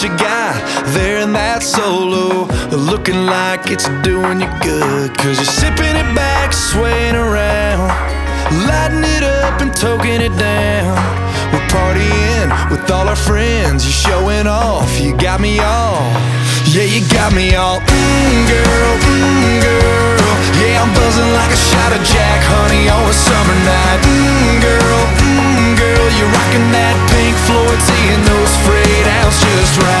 you got there in that solo, looking like it's doing you good, 'cause you're sipping it back, swaying around, lighting it up and toking it down. We're partying with all our friends, you're showing off, you got me all, yeah, you got me all, girl, girl, yeah, I'm buzzing like a shot of Jack Honey on a summer night, girl, girl, you're rocking that Pink Floyd, seeing those frayed ounce just right.